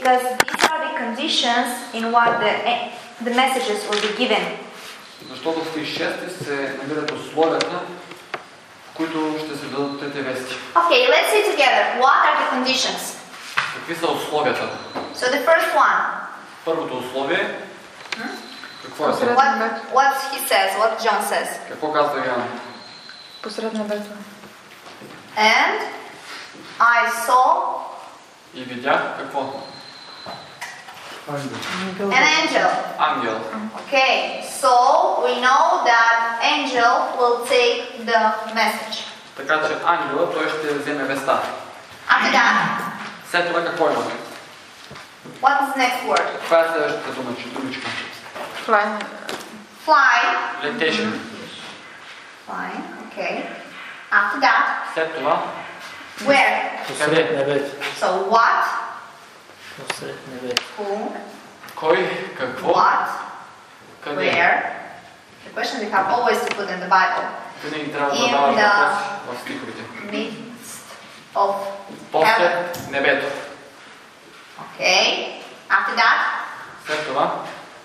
Because these are the conditions in what the messages will be given. Защото в стих 6 се намират условията, в които ще се дадат тези вести. Okay, let's see together. What are the conditions? Какви са условията? So the first one. Първото условие. Какво е? What he says, what John says. Какво казва Йоан? Посред небето. And I saw И видях какво? an angel. Ангел. Okay, so we know that angel will take the message. Така че ангела той ще вземе веста. After that, След това какво имаме? what is the next word? Каква е следващата думичка? Флай. Fly. Летеше. Fly, okay. After that, След това where? Посред небето. So what? Посред небето. Who? кой, какво, What? къде. Where? The question we have always to put in the Bible. Винаги трябва да In даваш the въпрос в стиховете. midst of heaven. После небето. Okay. After that, След това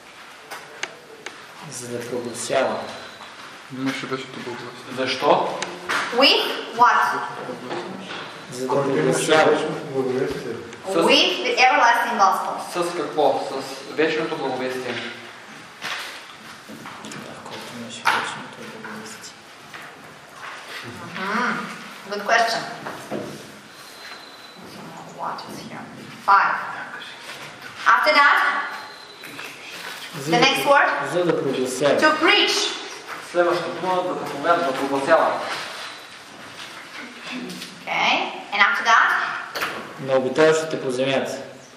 За да прогласява. Имаше беше тук въпрос. защо? with what? За да прогласява. With the everlasting gospel. С какво? С вечното благовестие. Колко имаше вечното благовестие. Good question. What is here? 5. After that, the next word? За да прогласява. To preach. Следващото дума да проповядва, да прогласява. Okay. And after that, На обитаващите по земята.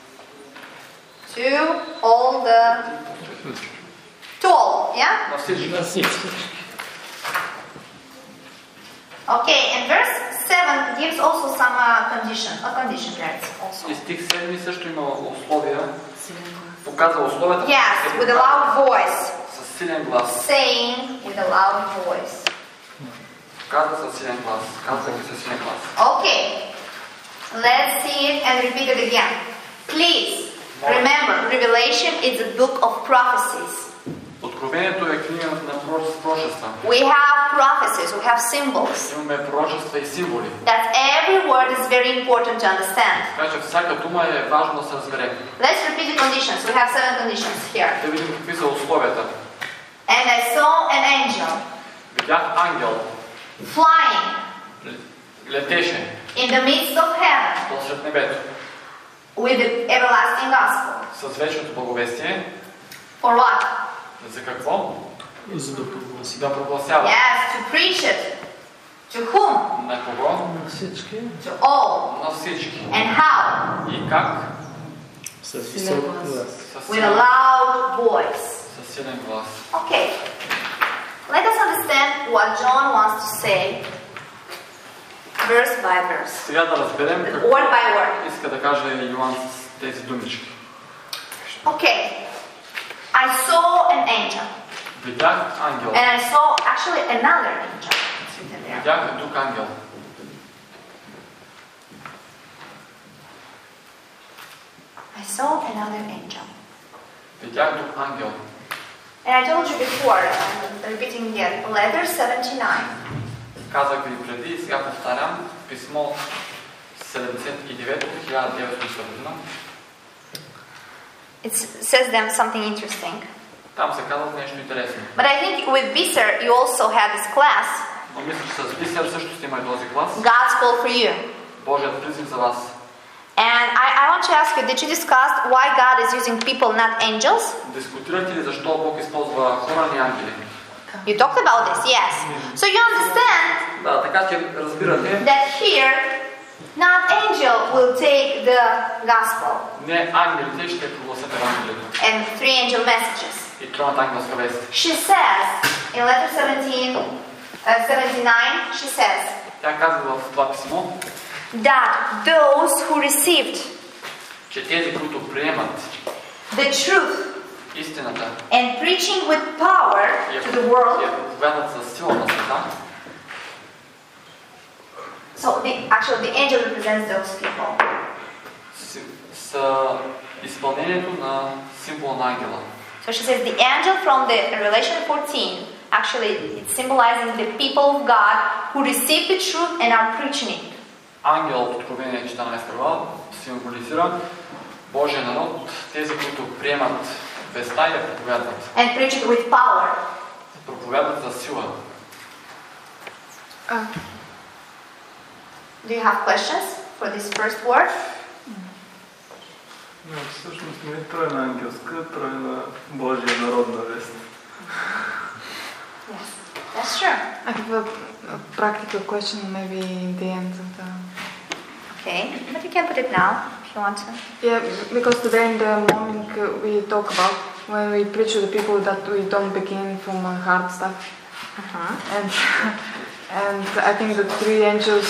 to all the... To all, yeah? На всички. На всички. Okay, and verse 7 gives also some condition there also. И стих 7 също има условия. Показва условията. Yes, with a loud voice. С силен глас. Saying with a loud voice. Казва със силен глас. Казва ги със силен глас. Okay, let's see it and repeat it again. Please remember, Revelation is a book of prophecies. Откровението е книга на пророчества. We have prophecies, we have symbols. Имаме пророчества и символи. That every word is very important to understand. Така че всяка дума е важно да се разбере. Let's repeat the conditions. We have 7 conditions here. Да видим какви са условията. And I saw an angel Видях ангел. flying Летеше. in the midst of heaven Посред небето. with the everlasting gospel. С вечното благовестие. For what? За какво? За да прогласява. Да прогласява. Yes, to preach it. To whom? На кого? На всички. To all. На всички. And how? И как? С висок глас. С With a loud voice. Със силен глас. Okay. Let us understand what John wants to say verse by verse. Сега да разберем какво Word by word. иска да каже Йоан с тези думички. Okay. I saw an angel. Видях ангел. And I saw actually another angel. It's written there. Видях друг ангел. I saw another angel. Видях друг ангел. And I told you before, I'm repeating again, letter 79. Казах ви преди и сега повтарям. Писмо 79 от 1900 година. It says them something interesting. Там се казва нещо интересно. But I think with Visser you also had this class, Но мисля, че с Бисер също сте имали този глас. God's call for you. Божият призив за вас. And I want to ask you, did you discuss why God is using people, not angels? Дискутирате ли защо Бог използва хора, не ангели? You talked about this, yes. So you understand Да, така че разбирате, that here, not angel will take the gospel не ангелите ще прогласят Евангелието. and 3 angel messages. И тройната ангелска вест. She says, in letter 79, she says, Тя казва в това писмо, that those who received че тези, които приемат the truth истината and preaching with power to the world. и проповядат със сила на света, So actually the angel represents those people. са изпълнението на символа на ангела. So she says the angel from the Revelation 14, actually it's symbolizing the people of God who receive the truth and are preaching it. Ангел от Откровение 14 глава символизира Божия народ, тези, които приемат веста и я проповядват. And preach it with power. Проповядват за сила. Do you have questions for this first word? Всъщност не е тройна ангелска, тройна Божия народна вест. Yes, that's true. I have a practical question maybe in the end of the... Okay, but you can put it now if you want to. Yeah, because today in the morning we talk about when we preach to the people that we don't begin from hard stuff. And I think the three angels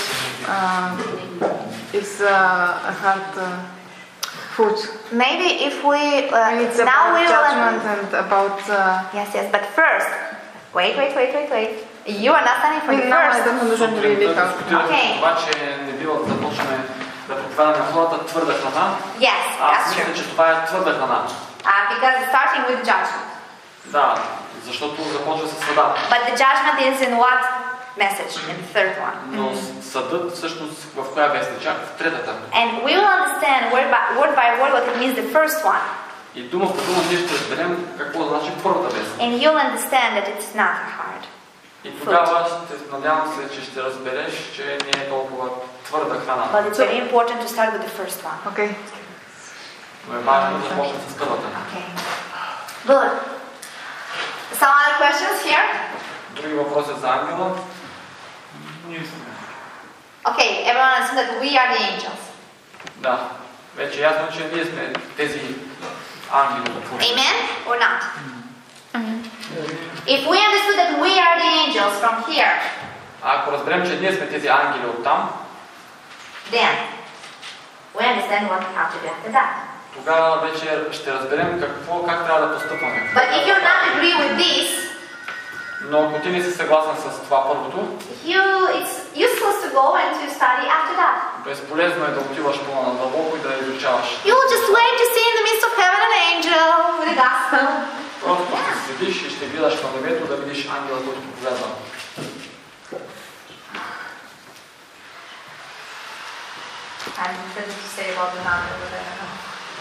is a hard food. Maybe if we And it's now about we judgment will. and about... Yes, but first, wait. You are not standing for the Now I first. don't understand really how. Okay. Това, че не бива да започваме да проповядаме на хората твърда храна. Yes, Аз that's мисля, true. че това е твърда храна. Because it's starting with judgment. Да, защото започва с съда. But the judgment is in what message? In the third one. Но съдът всъщност в коя вестнича? В третата. And we will understand word by word what it means the first one. И дума в дума ние ще разберем какво значи първата вест. And you'll understand that it's not hard. И тогава надявам се, че ще разбереш, че не е толкова твърда храна. But it's very important to start with the first one. Okay. Но е важно да започнем с първата. Okay. Good. Some other questions here? Други въпроси за ангела? Okay, everyone understands that we are the angels. Да. Вече е ясно, че ние сме тези ангели. Amen or not? If we understood that we are the angels from here, Ако разберем, че ние сме тези ангели оттам, then we understand what we have to do after that. тогава вече ще разберем как трябва да постъпваме. But if you're not agree with this, Но ако ти не си съгласен с това първото, it's useless to go and to study after that. безполезно е да отиваш по-надълбоко и да изучаваш. You will just wait to see in the midst of heaven an angel with a gospel. Просто ще седиш и ще гледаш на небето да видиш ангела, който проповядва. I have nothing to say about the number, but I don't know.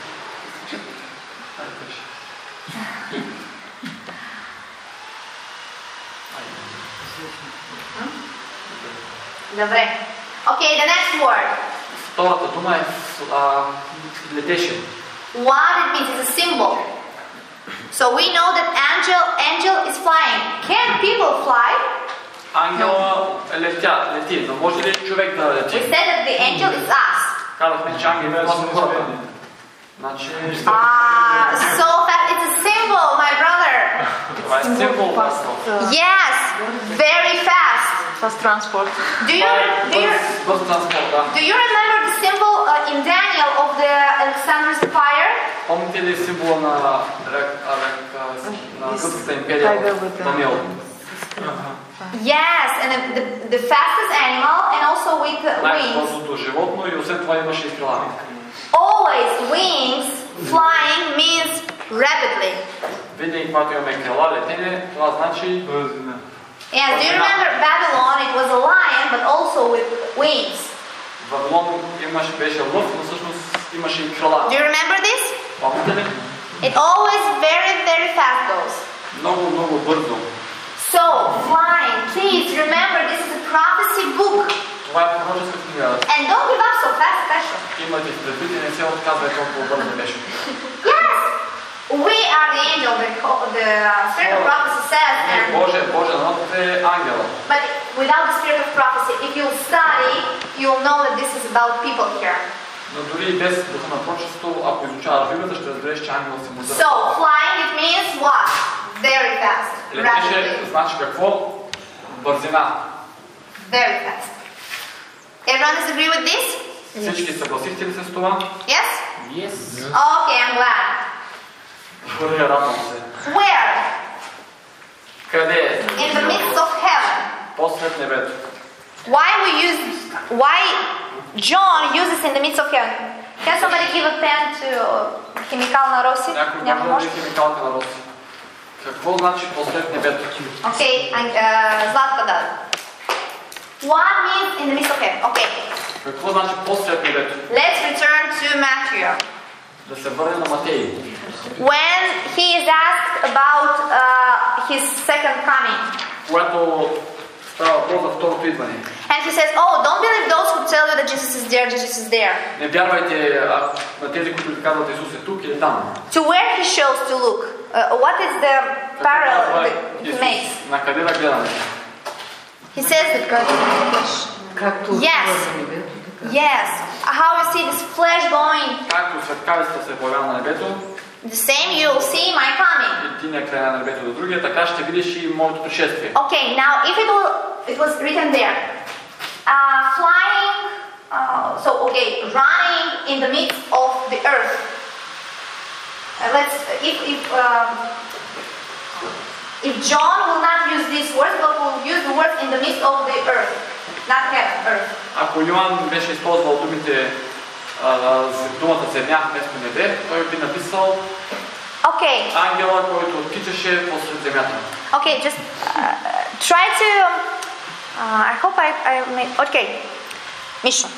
Добре. Okay, the next word. Втората дума е летеше. What it means is a symbol. So we know that angel is flying. Can people fly? Ангела лети, но може ли човек да We лети? said that the angel is us. Казахме, че ангелите това са хората. Значи, So that it's a symbol, my brother. това е символ. Yes, very fast. Fast transport. Do you Бърз транспорт, да. do you remember the symbol in Daniel of the Alexander's fire? Помните ли символа на Гръцката империя в Даниил? Yes, and the fastest animal and also with wings. Най-бързото животно и освен това имаше и крила. Always wings, flying means rapidly. Винаги, когато имаме крила, летене, това значи Yes, do you remember Babylon? It was a lion, but also with wings. Вавилон беше лъв, но всъщност имаше и крила. Do you remember this? Помните ли? It always very, very fast goes. Много, много бързо. So, flying, please remember this is a prophecy book. Това е пророческа книга. And don't give up so fast, especially. Имате предвид и не се отказвай толкова бързо беше. Yes! We are the angel, the spirit of prophecy says, and, Божия народ е ангела. but without the spirit of prophecy, if you'll study, you'll know that this is about people here. Но дори и без духа на пророчество, ако изучаваш Библията, ще разбереш, че ангел се му So, flying, it means what? Very fast. Летеше Rapidly. значи какво? Бързина. Very fast. Everyone is agree with this? Всички съгласихте ли се с това? Yes? Yes. Okay, I'm glad. Добре, радвам се. Where? Къде е? In the midst of heaven. Посред небето. Why John uses in the midst of heaven? Can somebody give a pen to химикал на Роси? Някой Няма може може? да химикалите на Роси. Какво значи посред небето? Okay, Златка да. What means in the midst of heaven? Okay, Какво значи посред небето? let's return to Matthew. Да се върне на Матей. When he is asked about his second coming, Когато става въпрос за второто идване. and he says, "Oh, don't believe those who tell you that Jesus is there, Jesus is there." Не вярвайте на тези, които ви казват Исус е тук или там. To where he shows to look. What is the parallel that he makes? Исус, на къде да гледаме? He says, Както Yes. на небето, така. yes, how you see this flesh going, Както светкавицата се появява на небето, the same you will see my coming. единия край на небето до другия, така ще видиш и моето пришествие. Okay, now if it was written there, flying, running in the midst of the earth. If John will not use these words, but will use the words in the midst of the earth, not heaven, earth. Ако Йоан беше използвал думата земя вместо небе, той би написал Okay, ангела, който тичаше посред земята. okay, just try to. I hope I made. Okay, mission.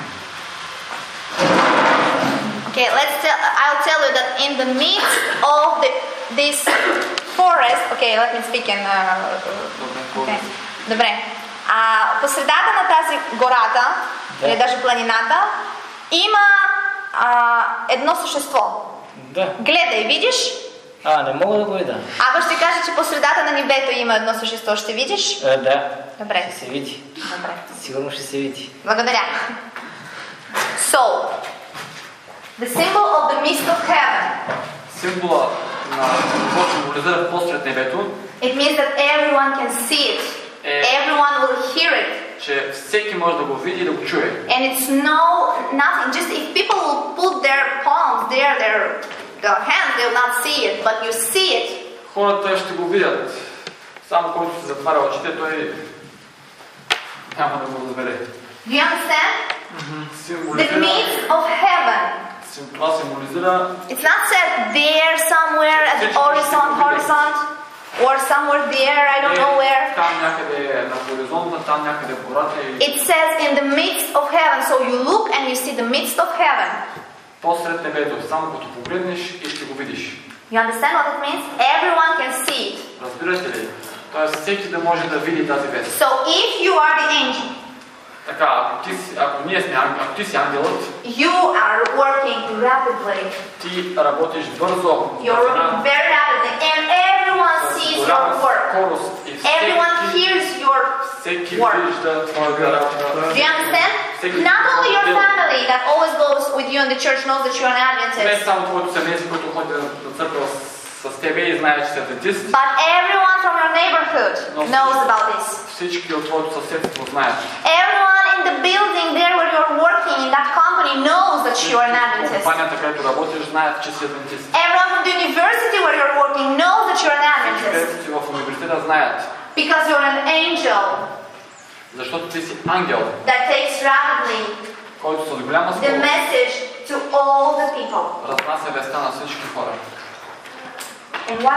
Okay, I'll tell you that in the midst of this forest. Okay, let me speak in. Okay. Добре. По средата на тази гората, или даже планината, има едно същество. Да. Гледай, видиш? Не мога да го видя. Ако ще кажа, че по средата на небето има едно същество, ще видиш? Да. Добре. Ще се види. Добре. Сигурно ще се види. Благодаря. So, the symbol of the midst of heaven. Символа на какво символизира посред небето, It means that everyone can see it. Everyone will hear it. че всеки може да го види и да го чуе. And it's nothing. Just if people will put their palms there, their hands, they will not see it, but you see it. Хората ще го видят. Само който се затваря очите, той няма да го разбере. Do you understand? The Символизира, midst of heaven. това символизира It's not said there somewhere at the horizon, or somewhere there, I don't know where. там някъде на хоризонта, там някъде в гората. It says in the midst of heaven. So you look and you see the midst of heaven. Посред небето, само като погледнеш и ще го видиш. You understand what it means? Everyone can see it. Разбирате ли? Тоест всеки да може да види тази вест. So if you are the angel, Така, ако ти си ангелът, you are working rapidly. ти работиш бързо, You're working very rapidly, and everyone sees your work. Everyone hears your всеки work. вижда твоята работа. Do you understand? Not only your family that always goes with you in the church knows that you're an Не Adventist, само твоето семейство, което ходи на църква с тебе и знае, че си адвентист, but everyone from your neighborhood knows about this. всички от твоето съседство знаят. Everyone in the building there where you're working in that company knows that you're an Adventist. Компанията, където работиш, знаят, че си адвентист. Everyone from the university where you're working knows that you're an Adventist. Където си в университета знаят, Because you're an angel защото ти си ангел, that takes rapidly който с голяма the скорост message to all the people. разнася веста на всички хора. And what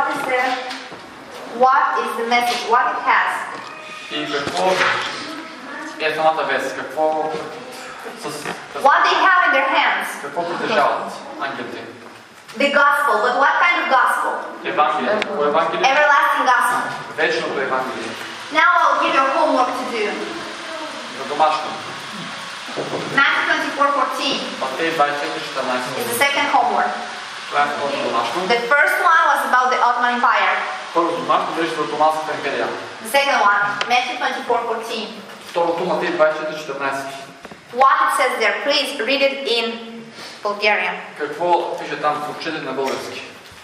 is the message? What it has? И какво е самата вест? Какво What they have in their hands? какво притежават ангелите? The gospel. But what kind of gospel? Евангелие. Какво е Евангелие? Everlasting gospel. Вечното Евангелие. Now I'll give you a homework to do. За домашно. Matthew 24:14 Матей 24:14. is the second homework. Това е второто домашно. The first one was about the Ottoman Empire. Първото домашно беше за Отоманската империя. The second one, Matthew 24:14. Второто Матей 24:14. What it says there, please read it in Bulgarian. Какво пише там? Прочетете на български.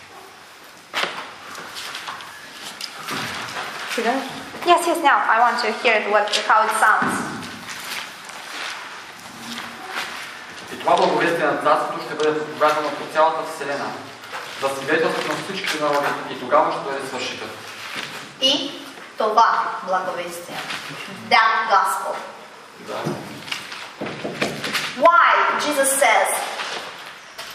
Yes, now I want to hear it, how it sounds. И това благовестие на Царството ще бъде проповядано по цялата вселена, за свидетелство на всички народи, и тогава ще бъде свършител. И това благовестие. That gospel. Да. Why? Jesus says,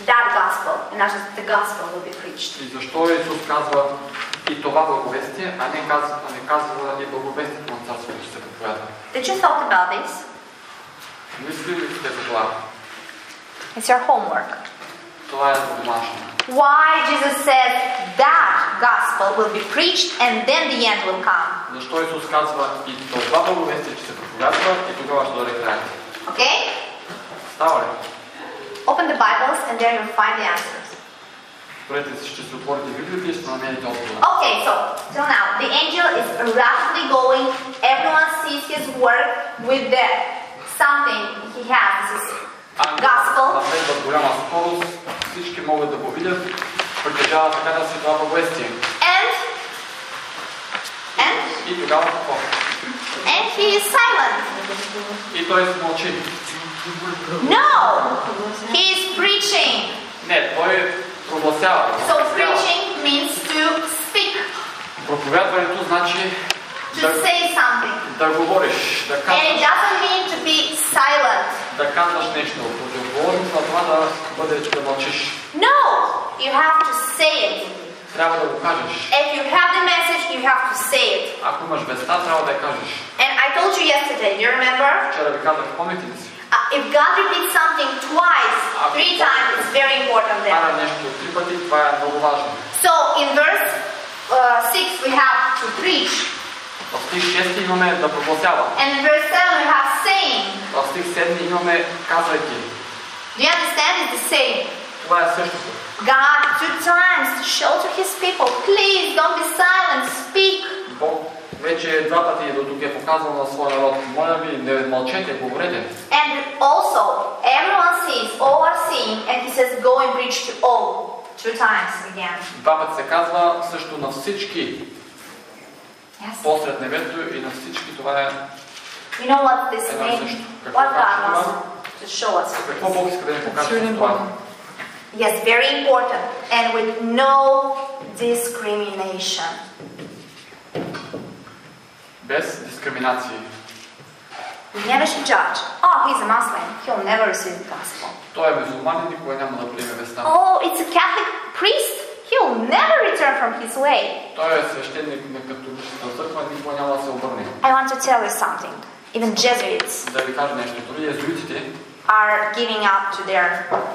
that gospel, and not just the gospel will be preached. И защо Исус казва и това благовестие, а не казва и благовестието на Царството ще се проповядва? Did you thought about this? Мислили ли сте за това? It's your homework. Това е домашно. Why Jesus said that gospel will be preached and then the end will come. Защо Исус казва и това благовестие ще се проповядва и тогава ще дойде краят? Okay? Става ли? Open the Bibles and there you'll find the answers. Отворете си, ще се отворите Библията и ще намерите отговора. Okay, so till now the angel is rapidly going. Everyone sees his work with the something he has. This is gospel. Напредва с голяма скорост, всички могат да го видят, притежава така да си това благовестие. И тогава какво? And he is silent. И той се мълчи. No, he is preaching. Не, той прогласява. So preaching means to speak, Проповядването значи to say something. да говориш, да And it казваш, doesn't mean to be silent. да казваш нещо. Противоположност на това да бъде да мълчиш. No, you have to say it. Трябва да го кажеш. If you have the message, you have to say it. Ако имаш веста, трябва да я кажеш. And I told you yesterday, do you remember? Вчера ви казах, помните ли си? If God repeats something twice, 3 times, it's very important then. Кара нещо 3 пъти, това е много важно. So in verse 6 we have to preach. В стих 6 имаме да прогласява. And in verse 7 we have saying. В стих 7 имаме казвайки. Do you understand? It's the same. Това е същото. God 2 times to show to his people, please don't be silent, speak. Бог вече 2 пъти до тук е показал на своя народ. Моля ви, не мълчете, говорете. And also, everyone sees, all are seeing, and he says, go and preach to all. 2 times again. 2 пъти се казва също на всички. Yes. Посред небето и на всички това е You know what this едно и means? също. What God wants to show us. Какво Бог иска да ни покаже It's really с това? important. Yes, very important. And with no discrimination. Без дискриминации. We never should judge. Oh, he's a Muslim. He'll never receive the gospel. Той е мюсюлманин, никога няма да приеме веста. Oh, it's a Catholic priest. He'll never return from his way. Той е свещеник на католическата църква, никога няма да се обърне. I want to tell you something. Even Jesuits Да ви кажа нещо. Дори езуитите are giving up to their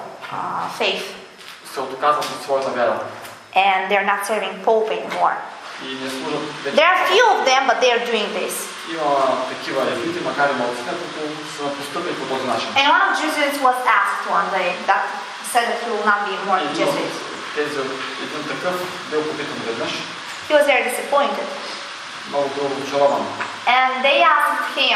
faith. се отказват от своята вяра. And they're not serving Pope anymore. И не служат вече. There are few of them, but they are doing this. Има такива езуити, макар и малцина, които са постъпили по този начин. And one of Jesuits was asked one day that said that he will not be more Jesuit. Един такъв бил попитан веднъж. He was very disappointed. Много бил разочарован. And they asked him,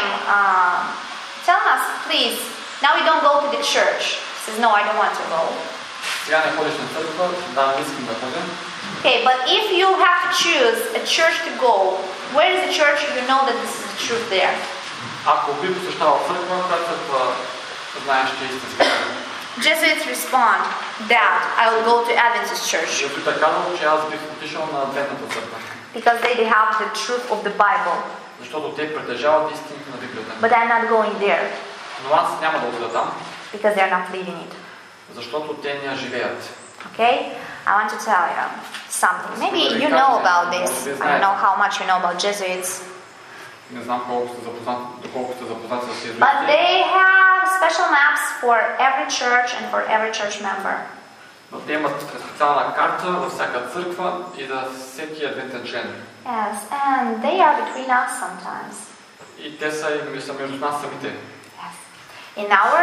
tell us, please, now you don't go to the church. He says, no, I don't want to go. Сега не ходиш на църква, да, не искам да ходя. Okay, but if you have to choose a church to go, where is the church you know that this is the truth there? Ако би посещавал църква, коя църква знаеш, че е истинска? Jesuits respond that I will go to Adventist church Езуита казал, че аз бих отишъл на Адвентната църква. because they have the truth of the Bible. Защото те притежават истината на Библията. But I'm not going there Но аз няма да отида там, because they're not living it. защото те не я живеят. Okay? I want to tell you something. Maybe you know about this. I don't know how much you know about Jesuits. Не знам доколко сте запознати с тези But they have special maps for every church and for every church member. Но те имат специална карта във всяка църква и за всеки адвентен член. Yes, and they are between us sometimes. И те са между нас самите. Yes. In our,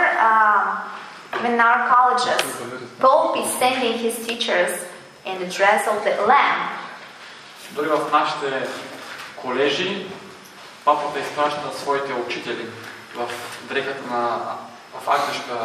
even in our colleges, Pope is sending his teachers in the dress of the Lamb. Дори в нашите колежи папата изпраща своите учители в дрехата в агнешка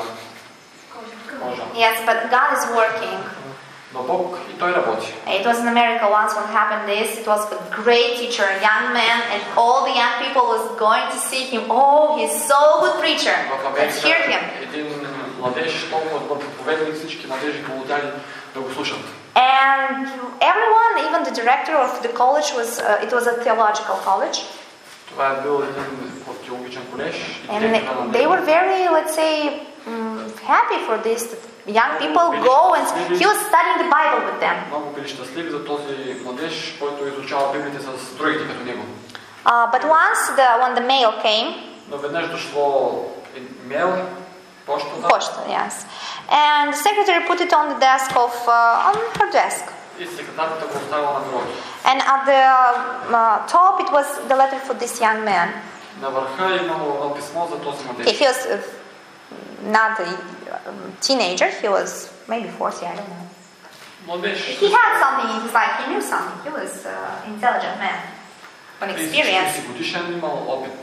кожа. Yes, but God is working. Но Бог и той работи. It was in America once when happened this. It was a great teacher, a young man, and all the young people was going to see him. Oh, he's so good preacher. Let's hear him. Един младеж, толкова добър проповедник, всички младежи го отдали да го слушат. And everyone, even the director of the college, it was a theological college. Това е бил един теологичен колеж. And they were very, let's say, was happy for this. That young people go and he was studying the Bible with them. Много били щастливи за този младеж, който изучава Библията с другите като него. But once when the mail came, Но веднъж дошло имейл, почтата. yes, and the secretary put it on the desk on her desk. И секретарката го оставила на бюрото. And at the top it was the letter for this young man. На върха имало едно писмо за този младеж. Okay, he was not a teenager. He was maybe 40, I don't know. Младеж. He had something in his life. He knew something. He was intelligent man, an experience. 30 годишен, имал опит.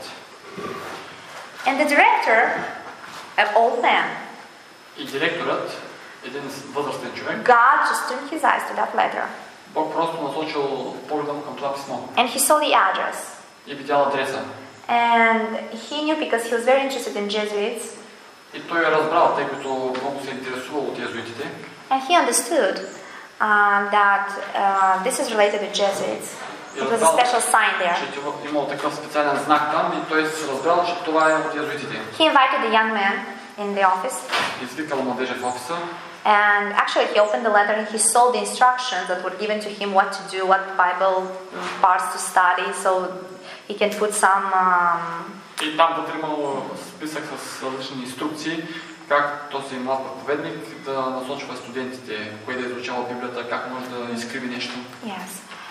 And the director, an old man, И директорът, един възрастен човек, God just turned his eyes to that letter. Бог просто насочил погледа му към това писмо. And he saw the address. И видял адреса. And he knew because he was very interested in Jesuits. И той е разбрал, тъй като много се интересувал от езуитите. And he understood that this is related to Jesuits. It was a special sign there. Че имал такъв специален знак там и той се разбрал, че това е от езуитите. He invited the young man in the office. Извикал младежа в офиса. And actually he opened the letter and he saw the instructions that were given to him what to do, what Bible parts to study, so he can put some... И там вътре имало списък с различни инструкции, как този млад проповедник да насочва студентите, кое да изучава Библията, как може да изкриви нещо. Yes.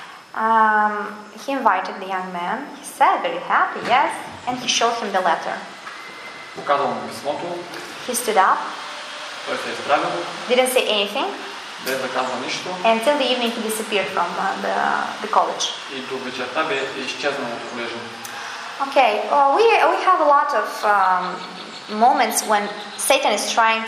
He invited the young man. He said, very happy, yes, and he showed him the letter. Показал му писмото. He stood up. Той се изправил. Didn't say anything. Без да казва нищо. Until the evening he disappeared from the college. И до вечерта бе изчезнал от колежа. Okay, we have a lot of moments when Satan is trying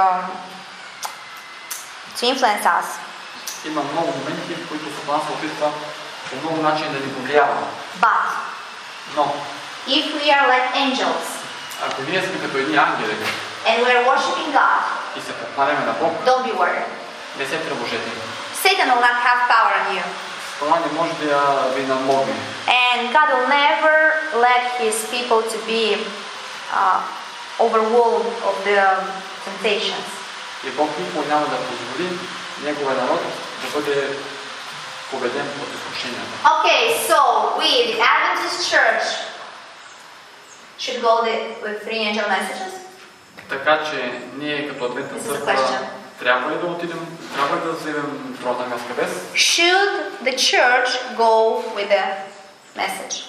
to influence us. Има много моменти, в които Сатана се опитва по много начин да ни повлиява. But Но if we are like angels, ако ние сме като едни ангели and we are worshiping God, и се покланяме на Бог, don't be worried. не се тревожете. Satan will not have power on you. Това не може да ви надмогне. And God will never let His people to be overwhelmed of the temptations. И Бог никога няма да позволи Неговия народ да бъде победен от изкушенията. Okay, so we, the Adventist Church, should go with 3 angel messages? Така че ние като Адвентна църква трябва ли да отидем, трябва ли да вземем Троната ангелска вест? Should the church go with the message?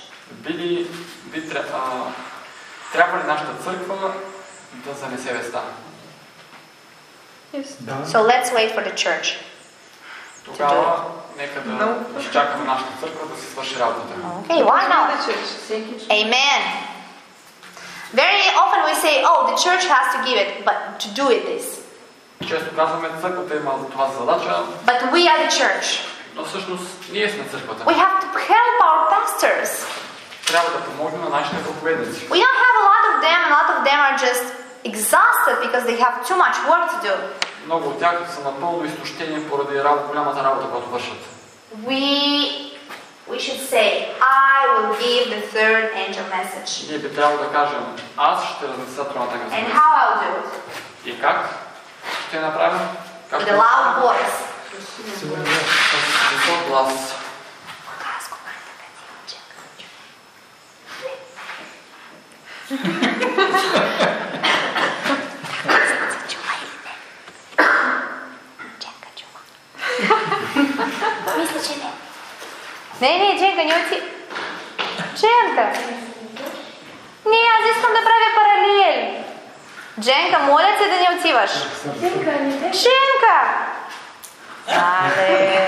Трябва ли нашата църква да занесе веста? Yes. So let's wait for the church. Тогава нека да изчакаме нашата църква да се свърши работата. Okay, why not? Amen. Very often we say, oh, the church has to give it, but to do it this. Често казваме, църквата има за това задача. But we are the church. Но всъщност ние сме църквата. We have to help our pastors. Трябва да помогнем на нашите проповедници. We don't have a lot of them. A lot of them are just exhausted because they have too much work to do. Много от тях са напълно изтощени поради голямата работа, която вършат. We should say, I will give the third angel message. Ние би трябвало да кажем, аз ще разнеса Троната ангелска And вест. how I'll do it? И как ще направим? With a loud voice. С висок глас. Мисля, че не. Не, Дженка, не отиди. Дженка! Не, аз искам да правя паралели. Дженка, моля те да не отиваш. Дженка! Але...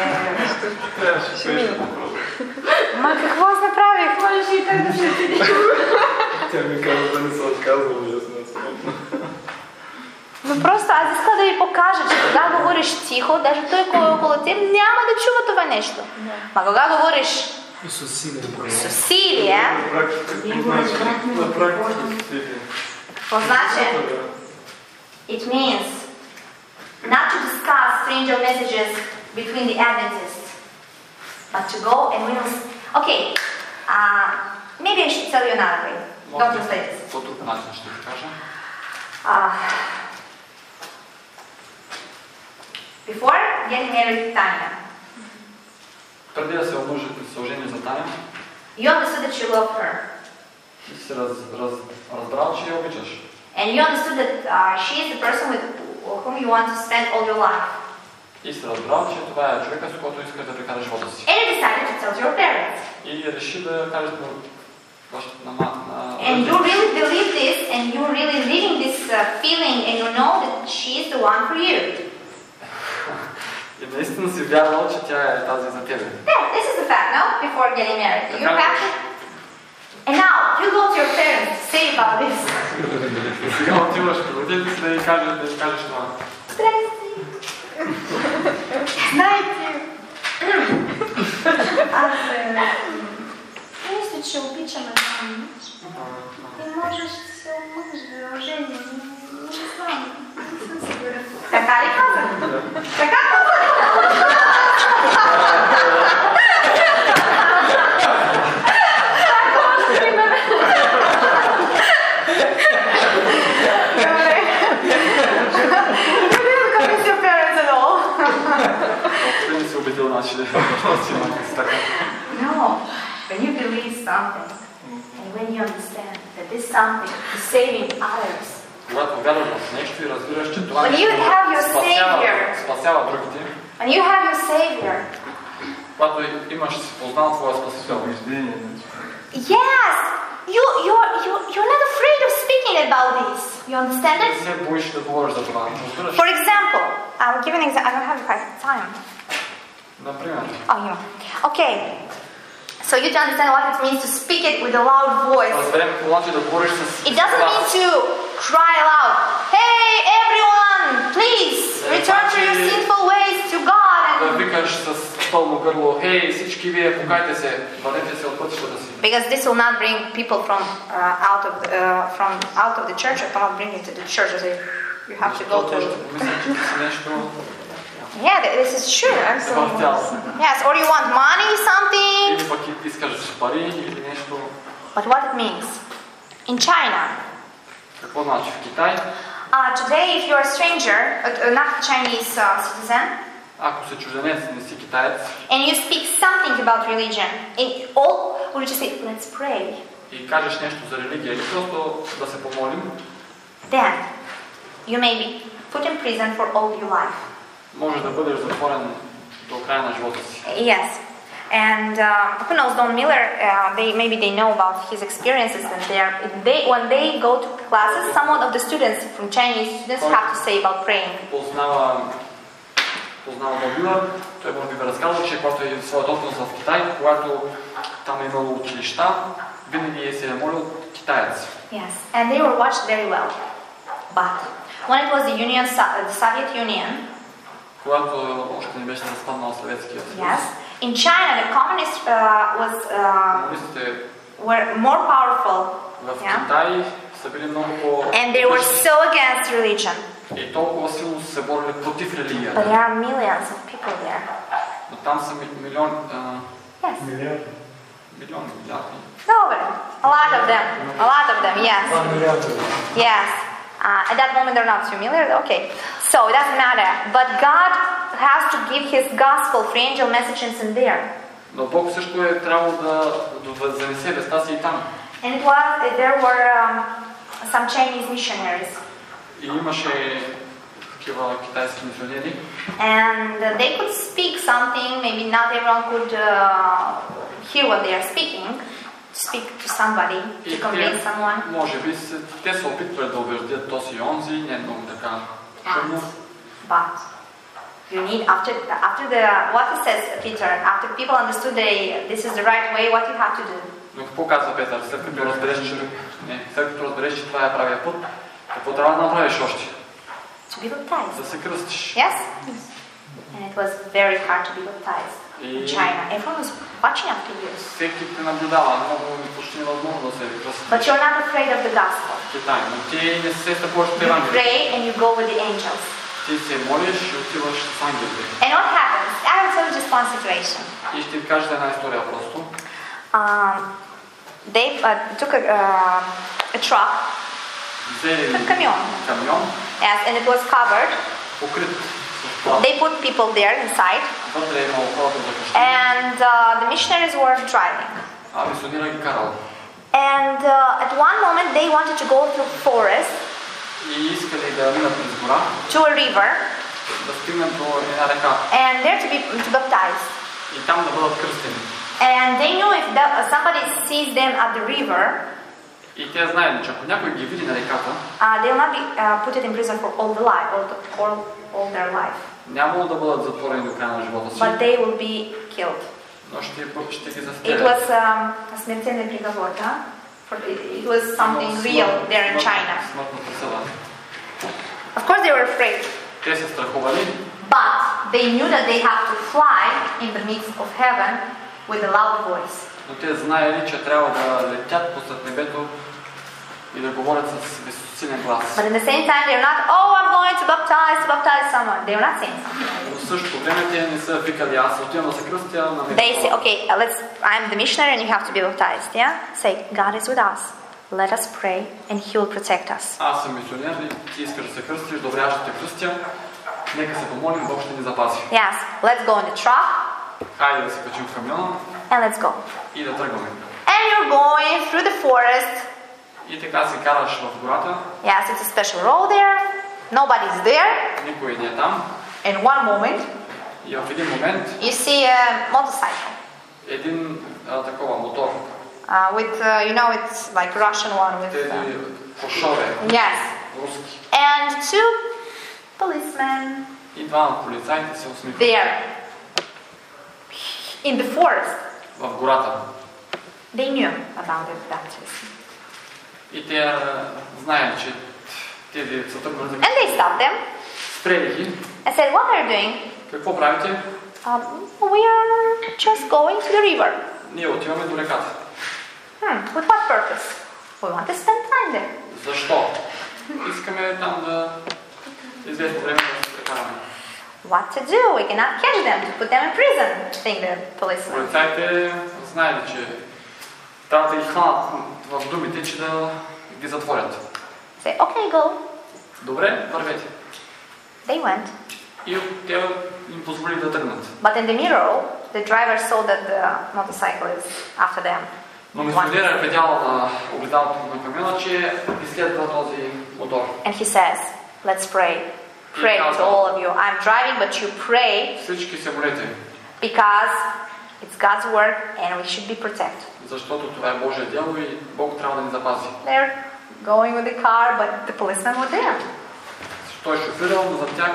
Ма какво аз направих? Можеш и так да се отиди. Тя ми каза да не се отказвам, и аз не съм. Но просто аз искам да ви покажа, че кога говориш тихо, даже той, кой е около теб, няма да чува това нещо. Ма кога говориш с усилие, На практика усилие. какво значи? It means not to discuss angel messages between the Adventists, but to go and we will... Okay, maybe I should tell you another way. Don't translate this. По друг начин ще ви кажа. getting married to Tanya, преди да се ожени за Таня, you understood that you love her. ти си разбрал, че я обичаш. And you understood that she is the person with whom you want to spend all your life. И си разбрал, че това е човека, с който искаш да прекараш живота си. And you decided to tell your parents. И реши да кажеш на And you really believe this, and you're really living this feeling, and you know that she is the one for you. И наистина си вярвал, че тя е тази за тебе. Yeah, this is the fact, no? Before getting married. You have to... And now, you go to your parents to say about this. И сега отиваш при родителите си да им кажеш това. Здрасти! Знаете, аз мисля, че обичам една момичка. И можеш да се ожени. Не знам, не съм сигурен. Така ли каза? Така каза? Не си убедил нашите въпроси на така. No, when you believe something, and when you understand that this something is saving others, Когато вярваш в нещо и разбираш, че това when you have your Savior, спасява другите, when you have your Savior, когато имаш познал твоя спасител, yes, you're not afraid of speaking about this. You understand не it? се боиш да говориш за това. Разбираш? For example, I'll give an example. I don't have quite time. Например, Oh, you. Okay. So you don't understand what it means to speak it with a loud voice. разберем какво значи да говориш с It doesn't mean to cry aloud. Hey, everyone, please return to your sinful ways to God. да викаш с пълно гърло, хей, всички вие, покайте се, върнете се от пътищата си. Because this will not bring people from out of the church. It will not bring you to the church. You have to go to. Мисля, че си нещо Yeah, this is true. Yes, or you want money, something. или пък искаш пари или нещо. But what it means in China. Какво значи в Китай? Today, if you're a stranger, not a Chinese citizen, Ако си чужденец, не си китаец, and you speak something about religion, would you just say, let's pray? и кажеш нещо за религия или просто да се помолим, Then you may be put in prison for all your life. може да бъдеш затворен до края на живота си. Yes. And who knows, Don Miller, maybe they know about his experiences, and when they go to classes, someone of the students from Chinese students have to say about praying. Познава Дон Милър, той може би ви разказва, че когато е своят опит в Китай, когато там е имало училища, винаги се е молил китаец. Yes, and they were watched very well. But when it was the Soviet Union, когато още не беше разпаднал Съветския съюз, yes, in China the communists комунистите were more powerful. в Китай са били много по... And they were so against religion. И толкова силно са се борили против религията. But there are millions of people there. Но там са милиони... Yes. Милиони, милиарди. Over. A lot of them, yes. Yes. At that moment they're not familiar. Okay. So it doesn't matter. But God has to give His gospel for angel messages in there. Но Бог също е трябвало да занесе веста си и там. And there were some Chinese missionaries. И имаше такива китайски мисионери. And they could speak something, maybe not everyone could hear what they are speaking, speak to somebody, to convince someone. Може би те се опитвали да убеждят този и онзи, не много така шумно. But you need, what he says, Peter, after people understood this is the right way, what you have to do? Но какво казва Петър? След като разбереш, че това е правия път, какво трябва да направиш още? To be baptized. Да се кръстиш. Yes? And it was very hard to be baptized in China. Everyone was watching after you. Всеки те наблюдава, много почти невъзможно да се кръстиш. But you're not afraid of the gospel. Китай, но ти не се страхуваш от You Евангелието. pray and you go with the angels. Ти се молиш и отиваш с ангелите. And what happens? I will tell you just one situation. И ще ви кажа една история просто. They took a truck, Взели a camion. камион, Yes, and it was covered. покрит с They put people there inside, Вътре е имало хората за къщи, and the missionaries were driving. а мисионера ги карал. And at one moment they wanted to go through forest И искали да минат през гора, to a river да стигнат до една река and there to be baptized. и там да бъдат кръстени. And they knew if somebody sees them at the river, И те знаели, че ако някой ги види на реката, they will not be put in prison for all the life, all their life, нямало да бъдат затворени до края на живота си, but they will be killed. но ще ги It застрелят. was смертельный приговор, да? It was something real there in China. Смъртна присъда. Of course they were afraid, Те се страхували, but they knew that they have to fly in the midst of heaven with a loud voice. но те знаели, че трябва да летят посред небето и да говорят с силен глас. But in the same time, they're not, oh, I'm going to baptize someone. They're not saying something. Но в същото време те не са викали, аз отивам да се кръстя на They say, небето. okay, I'm the missionary and you have to be baptized, yeah? Say, God is with us. Let us pray and He will protect us. Аз съм мисионер и ти искаш да се кръстиш, добре, аз ще те кръстя. Нека се помолим, Бог ще ни запази. Yes, let's go in the truck Хайде да се качим в камиона and let's go. и да тръгваме. And you're going through the forest. И така се караш в гората, Yes, it's a special road there. Nobody's there. никой не е там. In one moment, И в един момент you see a motorcycle един такова мотор, with, it's like Russian one with, тези фошове, yes. руски. And two policemen И двама полицаите се усмихват there in the forest. в гората. They knew about the baptism. И те знаят, че тези са тръгнали за And they stopped them спрели ги. and said, what are you doing? Какво правите? We are just going to the river. Ние отиваме до реката. With what purpose? We want to spend time there. Защо? Искаме там да известно време да се прекараме. What to do? We cannot catch them to put them in prison, think the policeman. Полицаите знаели, че трябва да ги хванат в думите, че да ги затворят. Say, okay, go. Добре, вървете. They went. И те им позволи да тръгнат. But in the mirror, the driver saw that the motorcycle is after them. Но мисионера е видял на огледалото на камиона, че изследва този мотор. And he says, let's pray. Pray to all of you. I'm driving, but you pray Всички се молете, because it's God's work and we should be protected. защото това е Божие дело и Бог трябва да ни запази. They're going with the car, but the policemen were there. Той е шофирал, но за тях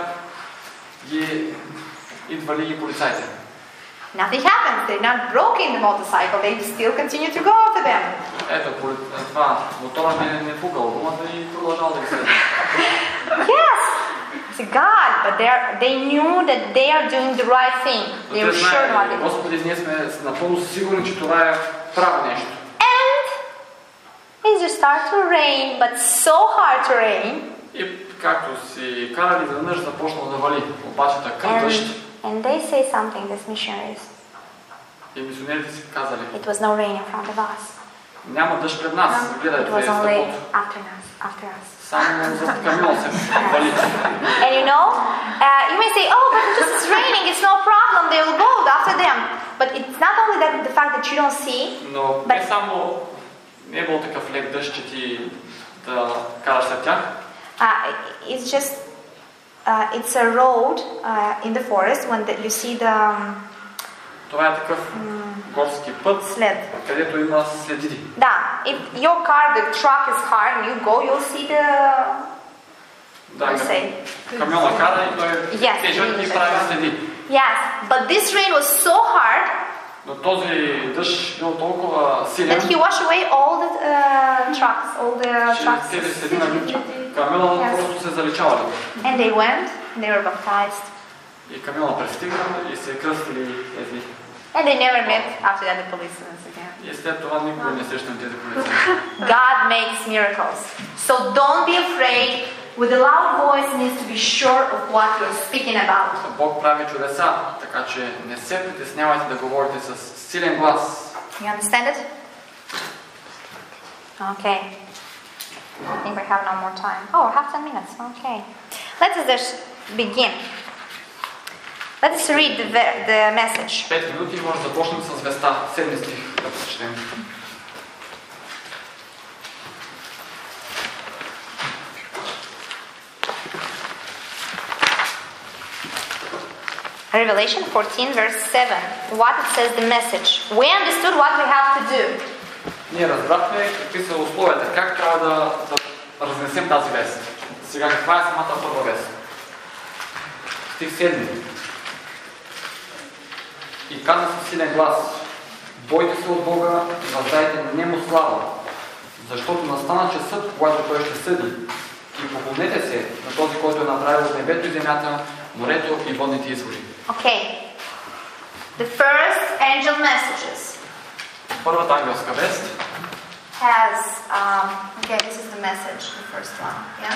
ги идвали и полицайите. Nothing happens. They're not broken the motorcycle. They still continue to go after them. Ето, това мотора не пукал гумата и продължава да ги следва. Yes, it's God, but they knew that they are doing the right thing. They were sure what they знаят, did. Господи, ние сме напълно сигурни, че това е право нещо. And it just started to rain, but so hard to rain. И както си карали, веднъж започнал да вали, обаче такъв дъжд. And they say something, these missionaries. И мисионерите си казали, It was no rain in front of us. няма дъжд пред нас, It гледайте, was е only стъпото. after us. Само за камион се вали. And you may say, oh, but this is raining, it's no problem, they will go after them. But it's not only that the fact that you don't see, Но не само не е бил такъв лек дъжд, че ти да караш след тях. it's just, it's a road in the forest when you see the Това е такъв горски път, sled. където има следи. Да, if your car, the truck is hard and you go, you'll see the, Да, let's say, камиона кара и той Yes, тежък и прави следи. yes, but this rain was so hard Но този дъжд бил толкова силен, that he washed away all the че trucks. тези следи на камиона просто се заличавали. And they went, they were baptized. И камиона пристигна и се кръстили тези. And they never met after that the policemen again. И след това никога не срещам тези полицаи. God makes miracles. So don't be afraid. With a loud voice needs to be sure of what you're speaking about. Бог прави чудеса, така че не се притеснявайте да говорите с силен глас. You understand it? Okay. I think we have no more time. Oh, we have 10 minutes. Okay. Let's just begin. Let's read the message. 5 минути може да започнем с веста, 7 стих, да прочетем. Revelation 14 verse 7. What it says the message. We understood what we have to do. Ние разбрахме какви са условията, как трябва да разнесем тази вест. Сега каква е самата първа вест? Стих 7. И каза със силен глас: бойте се от Бога, въздайте нему слава, защото настана часът, когато Той ще съди. И поклонете се на този, който е направил небето и земята, морето и водните извори. Okay. The first angel messages Първата ангелска вест has, okay, this is the message, the first one, yeah?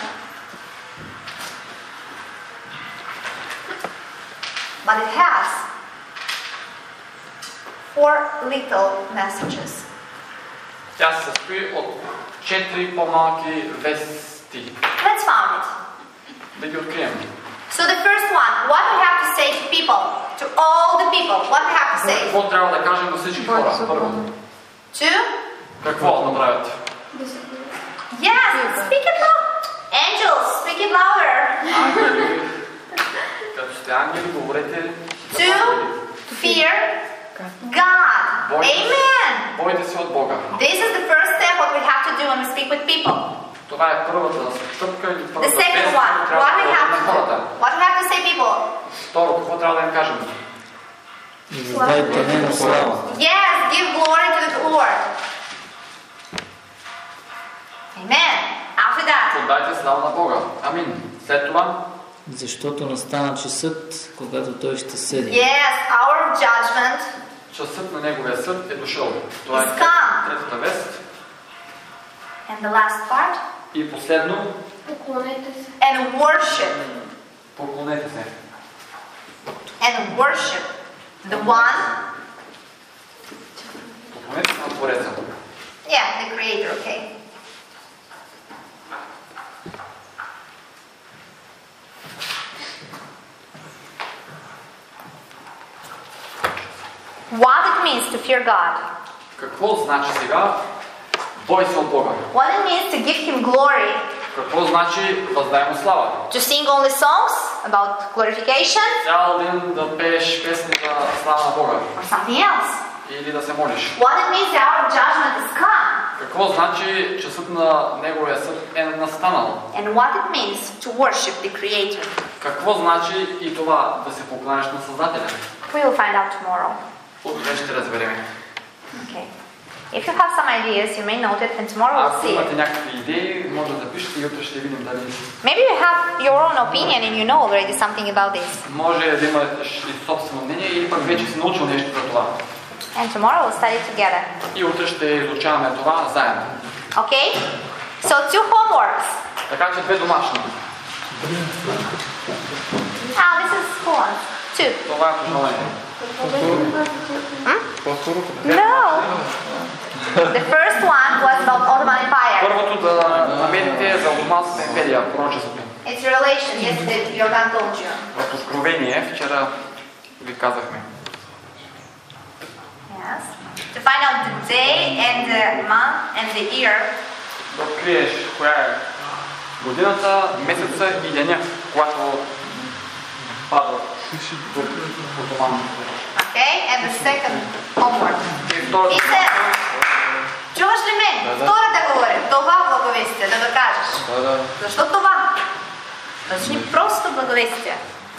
But it has 4 little messages. Тя се състои от 4 по-малки вести. Let's find it. Да ги открием. So the first one, what we have to say to people, to all the people, what we have to say? Какво трябва да кажем на всички хора? Първо. To? Какво направят? Yes, speak it loud. Angels, speak it louder. Ангели. Като сте ангели, говорете. To fear God. Amen. Бойте се от Бога. This is the first step what we have to do when we speak with people. Това е първата стъпка или The първата second вест, one, която what we трябва have да to кажем do. на хората. What we have to say people. Второ, какво трябва да им кажем? Въздайте нему слава. Yes, give glory to the Lord. Amen. After that. Отдайте слава на Бога. Амин. След това, Защото настана часът, когато Той ще съди. Yes, our judgment. часът на Неговия съд е дошъл. Това е Is come. третата вест. And the last part. И последно, And worship. поклонете се. And worship the one. Поклонете се на Твореца. Yeah, the Creator. Okay. What it means to fear God. Какво значи сега? Бой се от Бога. What it means to give Him glory. Какво значи въздай му слава? To sing only songs about glorification Цял ден да пееш песни за слава на Бога. or something else. Или да се молиш. What it means that our judgment is come. Какво значи часът на Неговия съд е настанал? And what it means to worship the Creator. Какво значи и това да се покланяш на Създателя? We will find out tomorrow. Утре ще разберем. Okay. If you have some ideas, you may note it, and tomorrow we'll Ако see имате it. някакви идеи, може да запишете и утре ще видим дали. Maybe you have your own opinion and you know already something about this. Може да имате и собствено мнение или пък вече си научил нещо за това. And tomorrow we'll study together. И утре ще изучаваме това заедно. Okay? So 2 homeworks. Така че 2 домашни. This is full one. 2. Това е пожелание. No. The first one was about Ottoman Empire. Първото да намерите за Османската империя, пророчеството. It's Revelation. Yesterday Jordan told you. В Откровение вчера ви казахме. Yes. To find out the day and the month and the year. Да откриеш коя е годината, месеца и деня, когато пада Отоманите. Okay? And the second homework. И второто. He said, чуваш ли мен? Втората говоря. Това благовестие, да го кажеш. Да. Защо това? Значи просто благовестие.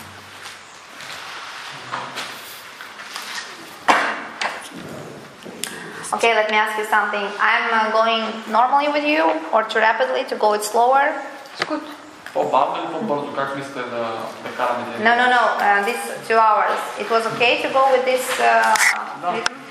Okay, let me ask you something. I'm going normally with you or too rapidly to go it slower? It's good. По-бавно или по-бързо? Как мислите да караме? No. This 2 hours. It was okay to go with this rhythm?